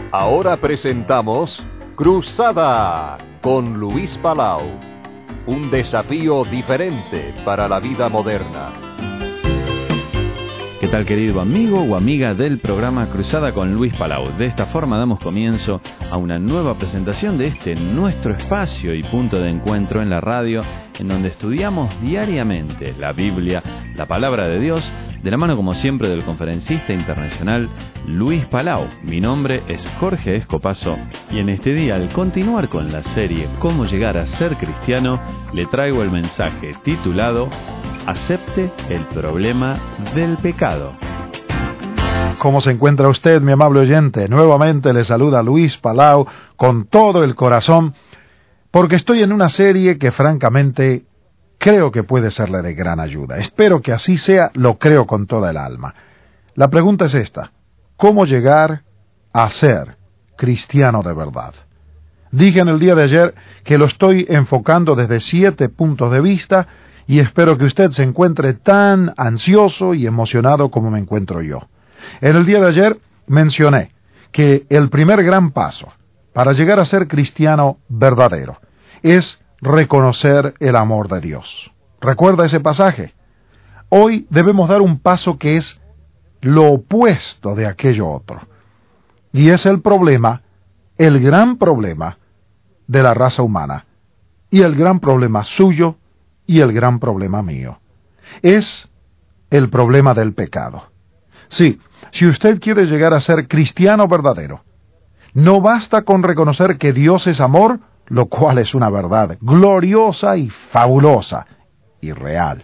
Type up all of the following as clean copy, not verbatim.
Ahora presentamos Cruzada con Luis Palau. Un desafío diferente para la vida moderna. ¿Qué tal, querido amigo o amiga del programa Cruzada con Luis Palau? De esta forma damos comienzo a una nueva presentación de este nuestro espacio y punto de encuentro en la radio, en donde estudiamos diariamente la Biblia, la palabra de Dios, de la mano como siempre del conferencista internacional Luis Palau. Mi nombre es Jorge Escopazo y en este día, al continuar con la serie Cómo llegar a ser cristiano, le traigo el mensaje titulado Acepte el problema del pecado. ¿Cómo se encuentra usted, mi amable oyente? Nuevamente le saluda Luis Palau con todo el corazón, porque estoy en una serie que francamente creo que puede serle de gran ayuda. Espero que así sea, lo creo con toda el alma. La pregunta es esta: ¿cómo llegar a ser cristiano de verdad? Dije en el día de ayer que lo estoy enfocando desde 7 puntos de vista, y espero que usted se encuentre tan ansioso y emocionado como me encuentro yo. En el día de ayer mencioné que el primer gran paso para llegar a ser cristiano verdadero es reconocer el amor de Dios. ¿Recuerda ese pasaje? Hoy debemos dar un paso que es lo opuesto de aquello otro. Y es el problema, el gran problema de la raza humana, y el gran problema suyo, y el gran problema mío. Es el problema del pecado. Sí, si usted quiere llegar a ser cristiano verdadero, no basta con reconocer que Dios es amor, lo cual es una verdad gloriosa y fabulosa y real.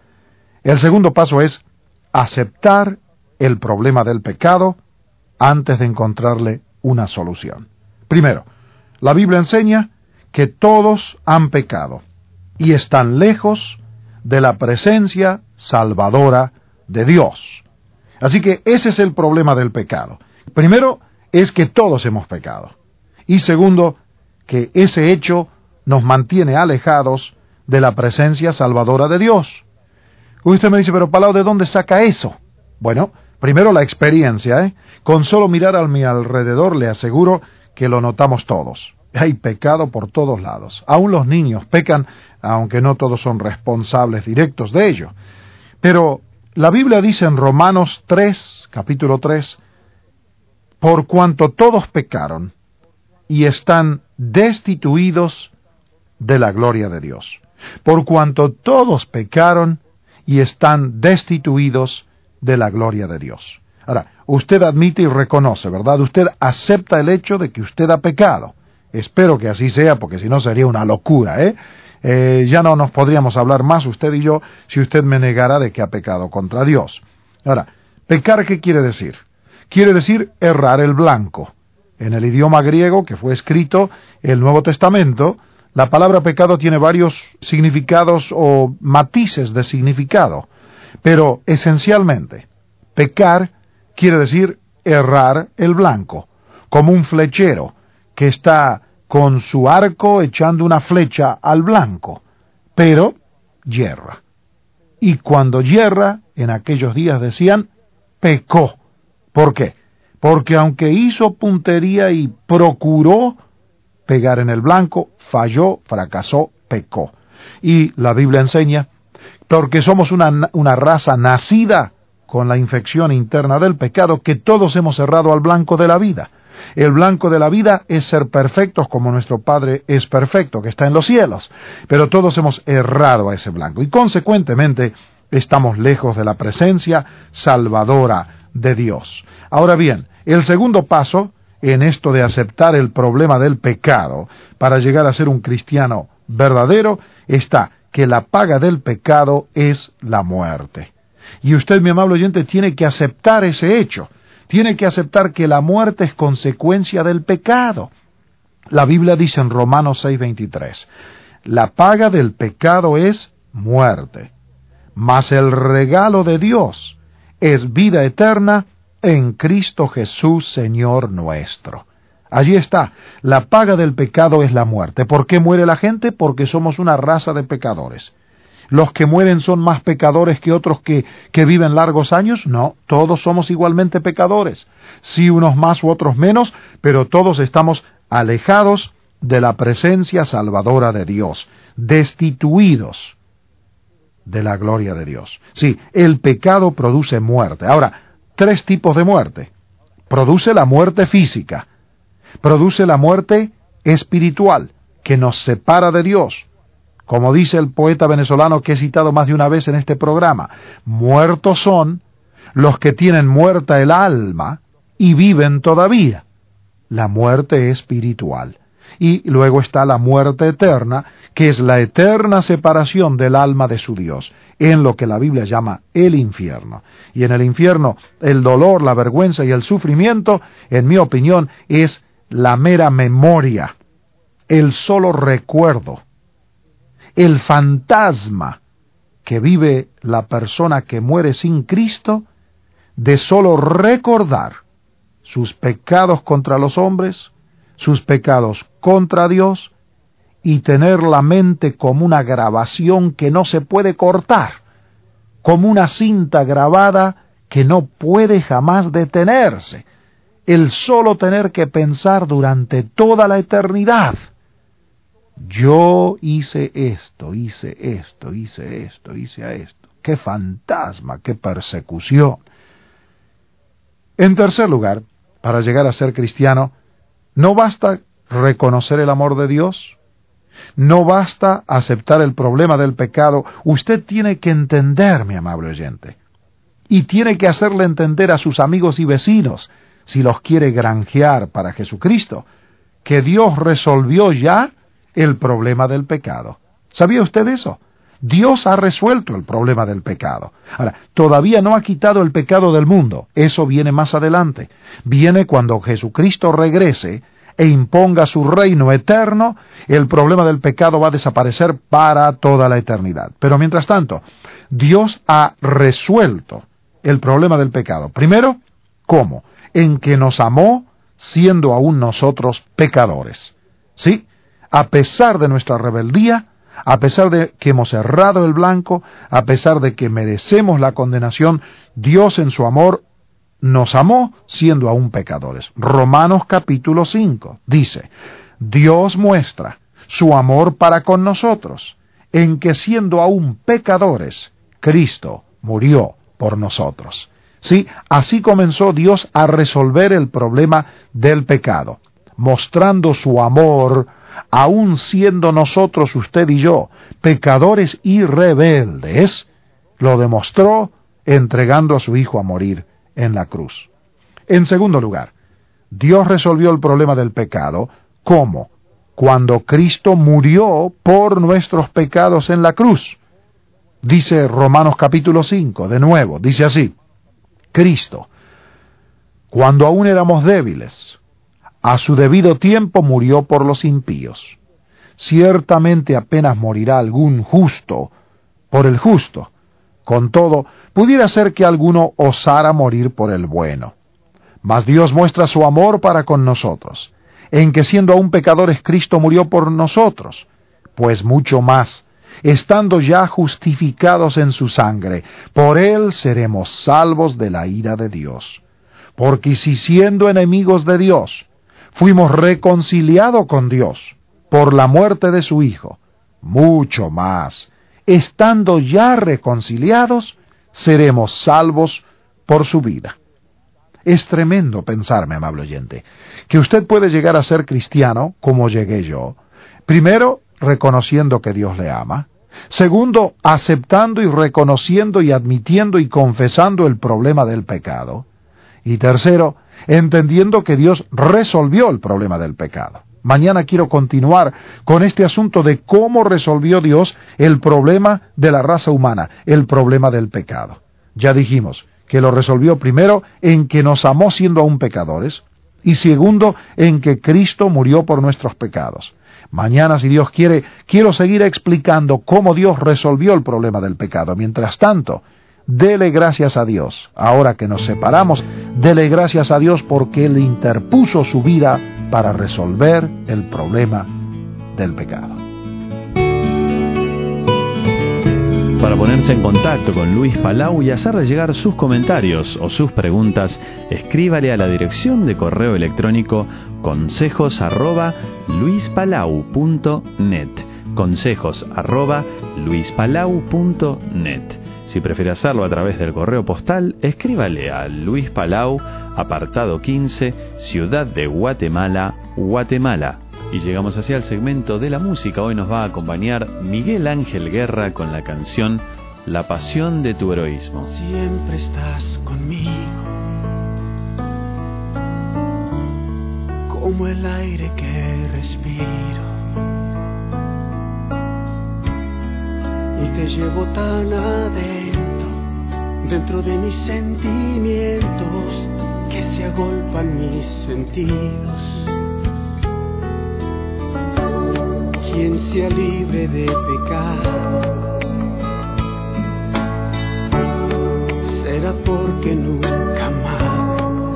El segundo paso es aceptar el problema del pecado antes de encontrarle una solución. Primero, la Biblia enseña que todos han pecado y están lejos de la presencia salvadora de Dios. Así que ese es el problema del pecado. Primero, es que todos hemos pecado. Y segundo, que ese hecho nos mantiene alejados de la presencia salvadora de Dios. Usted me dice, pero Palau, ¿de dónde saca eso? Bueno, primero la experiencia, Con solo mirar a mi alrededor le aseguro que lo notamos todos. Hay pecado por todos lados. Aún los niños pecan, aunque no todos son responsables directos de ello. Pero la Biblia dice en Romanos 3, capítulo 3, por cuanto todos pecaron y están destituidos de la gloria de Dios. Por cuanto todos pecaron y están destituidos de la gloria de Dios. Ahora, usted admite y reconoce, ¿verdad? Usted acepta el hecho de que usted ha pecado. Espero que así sea, porque si no sería una locura, ya no nos podríamos hablar más, usted y yo, si usted me negara de que ha pecado contra Dios. Ahora, ¿pecar qué quiere decir? Quiere decir errar el blanco. En el idioma griego que fue escrito el Nuevo Testamento, la palabra pecado tiene varios significados o matices de significado. Pero esencialmente, pecar quiere decir errar el blanco, como un flechero que está con su arco echando una flecha al blanco, pero yerra. Y cuando yerra, en aquellos días decían, pecó. ¿Por qué? Porque aunque hizo puntería y procuró pegar en el blanco, falló, fracasó, pecó. Y la Biblia enseña, porque somos una raza nacida con la infección interna del pecado, que todos hemos errado al blanco de la vida. El blanco de la vida es ser perfectos como nuestro Padre es perfecto, que está en los cielos. Pero todos hemos errado a ese blanco y consecuentemente estamos lejos de la presencia salvadora de Dios. Ahora bien, el segundo paso en esto de aceptar el problema del pecado para llegar a ser un cristiano verdadero está que la paga del pecado es la muerte. Y usted, mi amable oyente, tiene que aceptar ese hecho. Tiene que aceptar que la muerte es consecuencia del pecado. La Biblia dice en Romanos 6:23, la paga del pecado es muerte, mas el regalo de Dios es vida eterna en Cristo Jesús, Señor nuestro. Allí está, la paga del pecado es la muerte. ¿Por qué muere la gente? Porque somos una raza de pecadores. ¿Los que mueren son más pecadores que otros que viven largos años? No, todos somos igualmente pecadores. Sí, unos más u otros menos, pero todos estamos alejados de la presencia salvadora de Dios, destituidos de la gloria de Dios. Sí, el pecado produce muerte. Ahora, 3 tipos de muerte. Produce la muerte física, produce la muerte espiritual, que nos separa de Dios. Como dice el poeta venezolano que he citado más de una vez en este programa, muertos son los que tienen muerta el alma y viven todavía. La muerte espiritual. Y luego está la muerte eterna, que es la eterna separación del alma de su Dios, en lo que la Biblia llama el infierno. Y en el infierno, el dolor, la vergüenza y el sufrimiento, en mi opinión, es la mera memoria, el solo recuerdo, el fantasma que vive la persona que muere sin Cristo, de solo recordar sus pecados contra los hombres, sus pecados contra Dios, y tener la mente como una grabación que no se puede cortar, como una cinta grabada que no puede jamás detenerse, el solo tener que pensar durante toda la eternidad: yo hice esto, hice esto, hice esto, hice esto. ¡Qué fantasma, qué persecución! En tercer lugar, para llegar a ser cristiano, no basta reconocer el amor de Dios, no basta aceptar el problema del pecado. Usted tiene que entender, mi amable oyente, y tiene que hacerle entender a sus amigos y vecinos, si los quiere granjear para Jesucristo, que Dios resolvió ya el problema del pecado. ¿Sabía usted eso? Dios ha resuelto el problema del pecado. Ahora, todavía no ha quitado el pecado del mundo. Eso viene más adelante. Viene cuando Jesucristo regrese e imponga su reino eterno. El problema del pecado va a desaparecer para toda la eternidad. Pero mientras tanto, Dios ha resuelto el problema del pecado. Primero, ¿cómo? En que nos amó siendo aún nosotros pecadores. ¿Sí? A pesar de nuestra rebeldía, a pesar de que hemos errado el blanco, a pesar de que merecemos la condenación, Dios en su amor nos amó siendo aún pecadores. Romanos capítulo 5 dice: Dios muestra su amor para con nosotros, en que siendo aún pecadores, Cristo murió por nosotros. Sí, así comenzó Dios a resolver el problema del pecado, mostrando su amor, aun siendo nosotros, usted y yo, pecadores y rebeldes. Lo demostró entregando a su Hijo a morir en la cruz. En segundo lugar, Dios resolvió el problema del pecado. ¿Cómo? Cuando Cristo murió por nuestros pecados en la cruz. Dice Romanos capítulo 5, de nuevo, dice así: Cristo, cuando aún éramos débiles, a su debido tiempo murió por los impíos. Ciertamente apenas morirá algún justo por el justo. Con todo, pudiera ser que alguno osara morir por el bueno. Mas Dios muestra su amor para con nosotros, en que siendo aún pecadores Cristo murió por nosotros. Pues mucho más, estando ya justificados en su sangre, por él seremos salvos de la ira de Dios. Porque si siendo enemigos de Dios, fuimos reconciliados con Dios por la muerte de su Hijo, mucho más, estando ya reconciliados, seremos salvos por su vida. Es tremendo pensar, mi amable oyente, que usted puede llegar a ser cristiano como llegué yo. Primero, reconociendo que Dios le ama. Segundo, aceptando y reconociendo y admitiendo y confesando el problema del pecado. Y tercero, entendiendo que Dios resolvió el problema del pecado. Mañana quiero continuar con este asunto de cómo resolvió Dios el problema de la raza humana, el problema del pecado. Ya dijimos que lo resolvió primero en que nos amó siendo aún pecadores, y segundo, en que Cristo murió por nuestros pecados. Mañana, si Dios quiere, quiero seguir explicando cómo Dios resolvió el problema del pecado. Mientras tanto, dele gracias a Dios. Ahora que nos separamos, dele gracias a Dios porque Él interpuso su vida para resolver el problema del pecado. Para ponerse en contacto con Luis Palau y hacerle llegar sus comentarios o sus preguntas, escríbale a la dirección de correo electrónico consejos@luispalau.net. consejos@luispalau.net. Si prefiere hacerlo a través del correo postal, escríbale a Luis Palau, apartado 15, Ciudad de Guatemala, Guatemala. Y llegamos hacia el segmento de la música. Hoy nos va a acompañar Miguel Ángel Guerra con la canción La pasión de tu heroísmo. Siempre estás conmigo, como el aire que respiro, y te llevo tan adentro, dentro de mis sentimientos, que se agolpan mis sentidos. Quien sea libre de pecado, será porque nunca amado.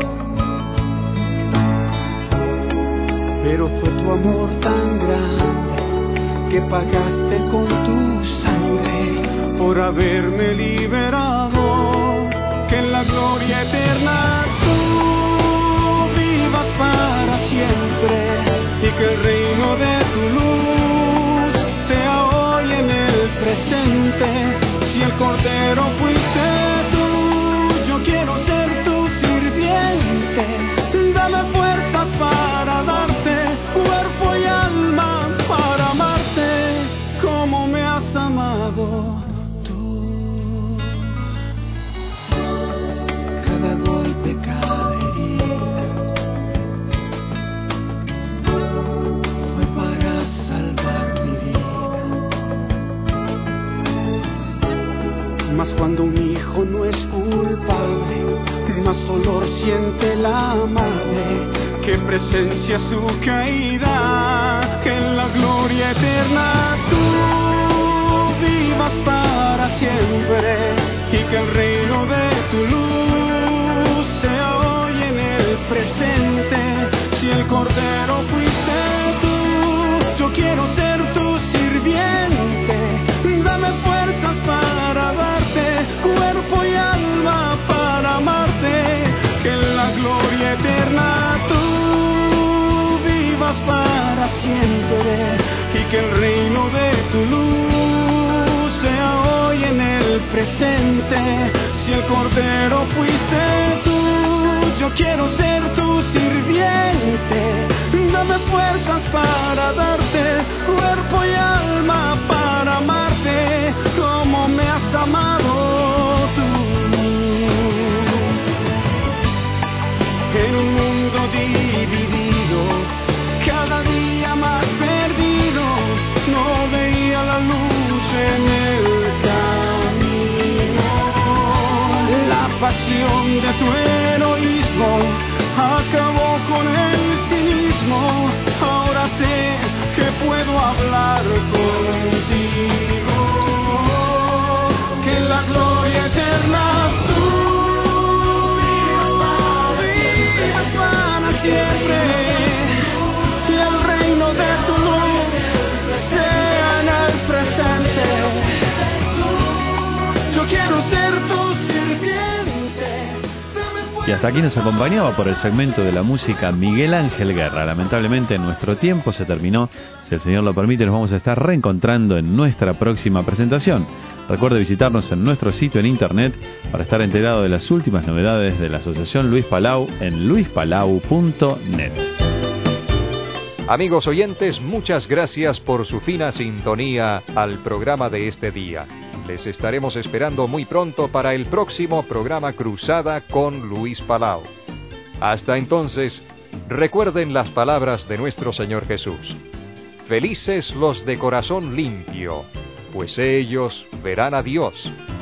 Pero fue tu amor tan grande que pagaste con tu sangre por haberme liberado. Que en la gloria eterna tú vivas para siempre y que el reino de tu luz sea hoy en el presente. Si el Cordero fuiste tú, yo quiero ser tu sirviente. Dame fuerzas para darte cuerpo y alma, para amarte como me has amado tú. Cada golpe, cada herida fue para salvar mi vida. Mas cuando un hijo no es culpable, más dolor siente la madre que presencia su caída. Que en la gloria eterna tú vivas para siempre y que el reino de tu luz sea hoy en el presente. Si el Cordero fuiste tú, yo quiero ser tu sirviente. Dame fuerzas para darte cuerpo y alma, para amarte. Que en la gloria eterna tú vivas para siempre y que el reino de tu luz sea hoy en el presente. Si el Cordero fuiste tú, yo quiero ser tu sirviente. Dame fuerzas para darte cuerpo y alma, para amarte como me has amado tú. En un mundo dividido, cada día más perdido, no veía la luz en el camino. La pasión de tu heroísmo acabó con el cinismo. Ahora sé que puedo hablar contigo. Que en la gloria eterna tú vivas para siempre y el reino de tu luz sea en el presente. Yo quiero ser tu sirviente. Y hasta aquí nos acompañaba por el segmento de la música Miguel Ángel Guerra. Lamentablemente nuestro tiempo se terminó. Si el Señor lo permite, nos vamos a estar reencontrando en nuestra próxima presentación. Recuerde visitarnos en nuestro sitio en internet para estar enterado de las últimas novedades de la Asociación Luis Palau en luispalau.net. Amigos oyentes, muchas gracias por su fina sintonía al programa de este día. Les estaremos esperando muy pronto para el próximo programa Cruzada con Luis Palau. Hasta entonces, recuerden las palabras de nuestro Señor Jesús. Felices los de corazón limpio, pues ellos verán a Dios.